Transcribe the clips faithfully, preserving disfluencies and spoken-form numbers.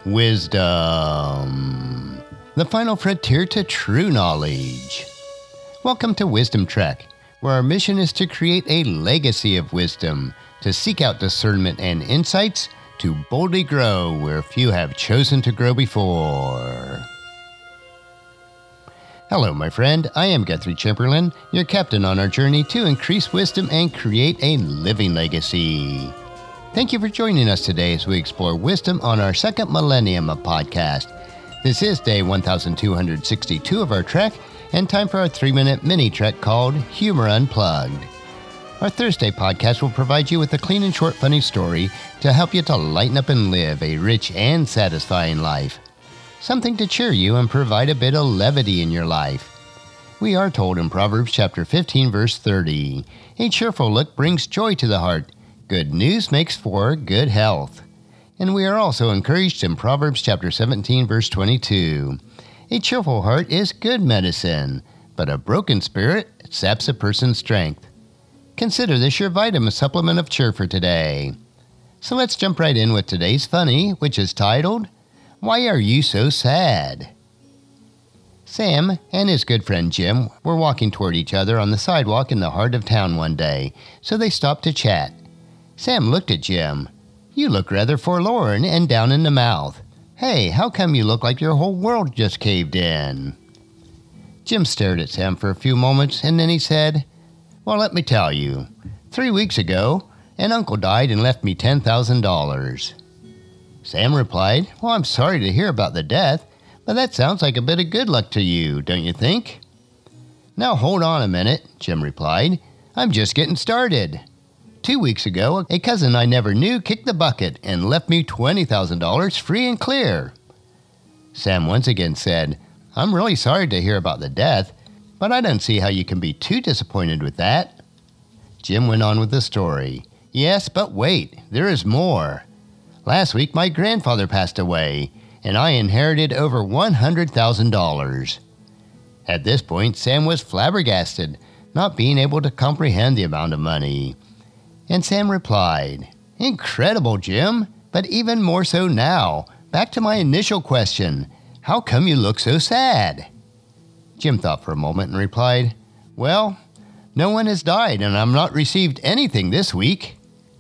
Wisdom, the final frontier to true knowledge. Welcome to Wisdom Trek, where our mission is to create a legacy of wisdom, to seek out discernment and insights, to boldly grow where few have chosen to grow before. Hello, my friend. I am Guthrie Chamberlain, your captain on our journey to increase wisdom and create a living legacy. Thank you for joining us today as we explore wisdom on our second millennium of podcast. This is day one thousand two hundred sixty-two of our trek, and time for our three-minute mini trek called Humor Unplugged. Our Thursday podcast will provide you with a clean and short funny story to help you to lighten up and live a rich and satisfying life. Something to cheer you and provide a bit of levity in your life. We are told in Proverbs chapter fifteen, verse thirty, "A cheerful look brings joy to the heart. Good news makes for good health." And we are also encouraged in Proverbs chapter seventeen, verse twenty-two. "A cheerful heart is good medicine, but a broken spirit saps a person's strength." Consider this your vitamin supplement of cheer for today. So let's jump right in with today's funny, which is titled, "Why Are You So Sad?" Sam and his good friend Jim were walking toward each other on the sidewalk in the heart of town one day, so they stopped to chat. Sam looked at Jim. "You look rather forlorn and down in the mouth. Hey, how come you look like your whole world just caved in?" Jim stared at Sam for a few moments, and then he said, "Well, let me tell you. Three weeks ago, an uncle died and left me ten thousand dollars. Sam replied, "Well, I'm sorry to hear about the death, but that sounds like a bit of good luck to you, don't you think?" "Now hold on a minute," Jim replied. "I'm just getting started. Two weeks ago, a cousin I never knew kicked the bucket and left me twenty thousand dollars free and clear." Sam once again said, "I'm really sorry to hear about the death, but I don't see how you can be too disappointed with that." Jim went on with the story. "Yes, but wait, there is more. Last week, my grandfather passed away, and I inherited over one hundred thousand dollars. At this point, Sam was flabbergasted, not being able to comprehend the amount of money. And Sam replied, "Incredible, Jim, but even more so now. Back to my initial question, how come you look so sad?" Jim thought for a moment and replied, "Well, no one has died and I've not received anything this week."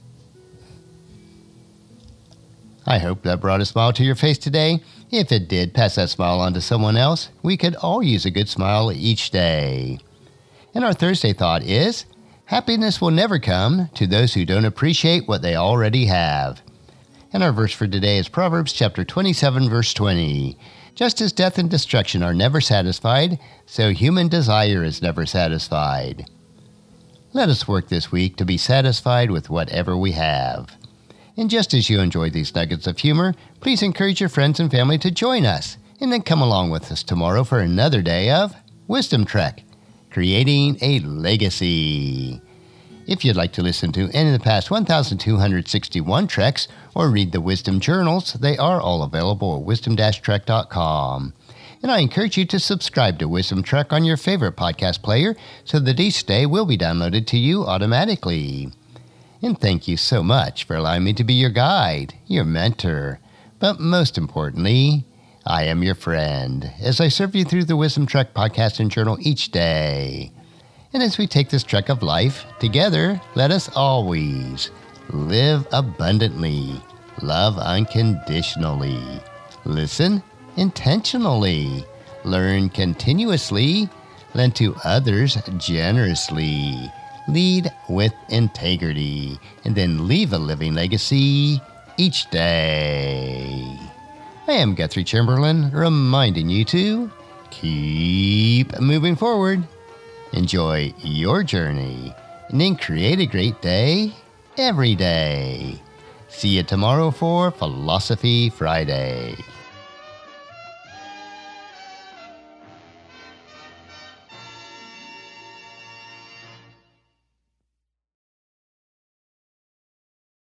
I hope that brought a smile to your face today. If it did, pass that smile on to someone else. We could all use a good smile each day. And our Thursday thought is, happiness will never come to those who don't appreciate what they already have. And our verse for today is Proverbs chapter twenty-seven, verse twenty. "Just as death and destruction are never satisfied, so human desire is never satisfied." Let us work this week to be satisfied with whatever we have. And just as you enjoy these nuggets of humor, please encourage your friends and family to join us, and then come along with us tomorrow for another day of Wisdom Trek, creating a legacy. If you'd like to listen to any of the past one thousand two hundred sixty-one treks or read the Wisdom Journals, they are all available at wisdom dash trek dot com. And I encourage you to subscribe to Wisdom Trek on your favorite podcast player so that each day will be downloaded to you automatically. And thank you so much for allowing me to be your guide, your mentor. But most importantly, I am your friend as I serve you through the Wisdom Trek podcast and journal each day. And as we take this trek of life together, let us always live abundantly, love unconditionally, listen intentionally, learn continuously, lend to others generously, lead with integrity, and then leave a living legacy each day. I am Guthrie Chamberlain, reminding you to keep moving forward, enjoy your journey, and then create a great day every day. See you tomorrow for Philosophy Friday.